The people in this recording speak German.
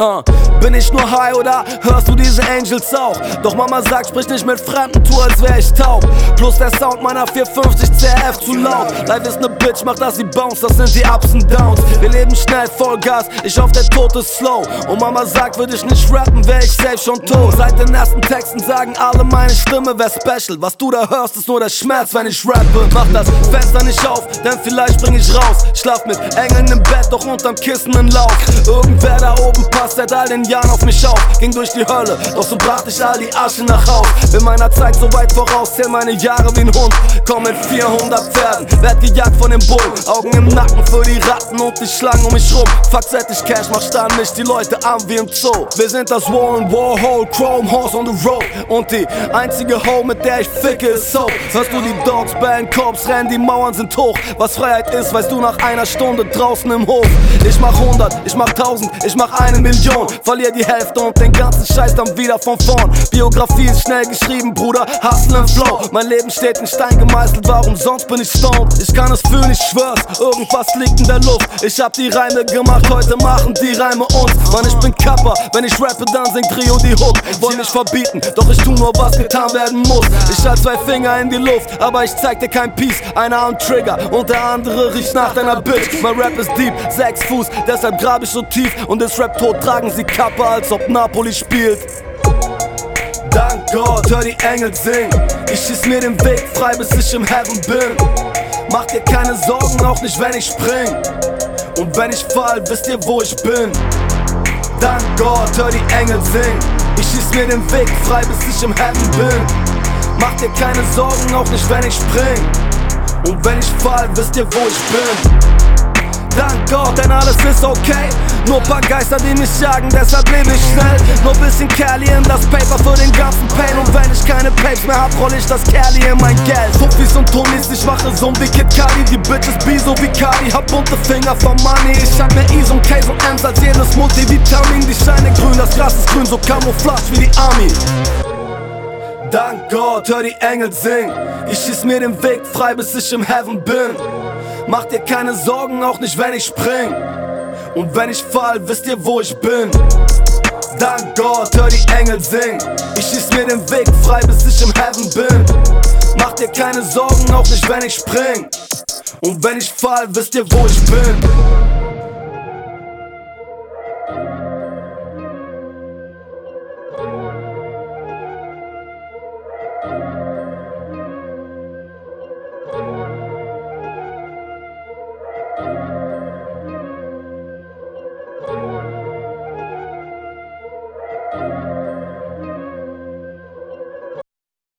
Bin ich nur high oder hörst du diese Angels auch? Doch Mama sagt, sprich nicht mit Fremden, tu als wär ich taub. Plus der Sound meiner 450 CRF zu laut. Life ist ne Bitch, mach dass sie bounce, das sind die Ups und Downs. Wir leben schnell, Vollgas, ich auf der Tod ist slow. Und Mama sagt, würd ich nicht rappen, wär ich selbst schon tot. Seit den ersten Texten sagen alle, meine Stimme wär special. Was du da hörst, ist nur der Schmerz, wenn ich rappe. Mach das Fenster nicht auf, denn vielleicht spring ich raus. Schlaf mit Engeln im Bett, doch unterm Kissen ein Lauf. Irgendwer da oben passt seit all den Jahren auf mich auf. Ging durch die Hölle, doch so brachte ich all die Asche nach Haus. Bin meiner Zeit so weit voraus, zähl meine Jahre wie ein Hund. Komm mit 400 Pferden, werd gejagt von den Bullen. Augen im Nacken für die Ratten und die Schlangen um mich rum. Fuck seit ich Cash mach, starren mich die Leute an wie im Zoo. Wir sind das Warren Warhol, Chrome Horse on the Road. Und die einzige Ho, mit der ich ficke, ist Soap. Hörst du die Dogs bellen, Cops rennen, die Mauern sind hoch. Was Freiheit ist, weißt du nach einer Stunde draußen im Hof. Ich mach 100, ich mach 1000, ich mach 1 Million. Verlier die Hälfte und den ganzen Scheiß dann wieder von vorn. Biografie ist schnell geschrieben, Bruder, hustle and flow. Mein Leben steht in Stein gemeißelt, warum sonst bin ich stoned? Ich kann es fühlen, ich schwör's, irgendwas liegt in der Luft. Ich hab die Reime gemacht, heute machen die Reime uns. Mann, ich bin Kappa, wenn ich rappe, dann singt Trio die Hook. Wollen mich verbieten, doch ich tu nur, was getan werden muss. Ich halt 2 Finger in die Luft, aber ich zeig dir kein Peace. Einer am Trigger und der andere riecht nach deiner Bitch. Mein Rap ist deep, 6 Fuß, deshalb grab ich so tief. Und das Rap tot tragen sie Kappa, als ob Napoli spielt. Dank Gott, hör die Engel singen. Ich schieß mir den Weg frei, bis ich im Heaven bin. Mach dir keine Sorgen, auch nicht wenn ich spring. Und wenn ich fall, wisst ihr wo ich bin. Dank Gott, hör die Engel singen. Ich schieß mir den Weg frei, bis ich im Heaven bin. Mach dir keine Sorgen, auch nicht wenn ich spring. Und wenn ich fall, wisst ihr wo ich bin. Dank Gott, denn alles ist okay. Nur paar Geister, die mich jagen, deshalb lebe ich schnell. Nur bisschen Kerli in das Paper für den ganzen Pain. Und wenn ich keine Papes mehr hab, roll ich das Kerli in mein Geld. Fuffis und Tonis, ich mache so wie Kid Cudi. Die Bitches Biso wie Cardi, hab bunte Finger vom Money. Ich hab mehr Is und Ks und M's als jedes Multivitamin. Die Scheine grün, das Gras ist grün, so Camouflage wie die Army. Dank Gott, hör die Engel singen. Ich schieß mir den Weg frei, bis ich im Heaven bin. Mach dir keine Sorgen, auch nicht wenn ich spring. Und wenn ich fall, wisst ihr wo ich bin. Dank Gott, hör die Engel singen. Ich schieß mir den Weg frei, bis ich im Heaven bin. Mach dir keine Sorgen, auch nicht wenn ich spring. Und wenn ich fall, wisst ihr wo ich bin.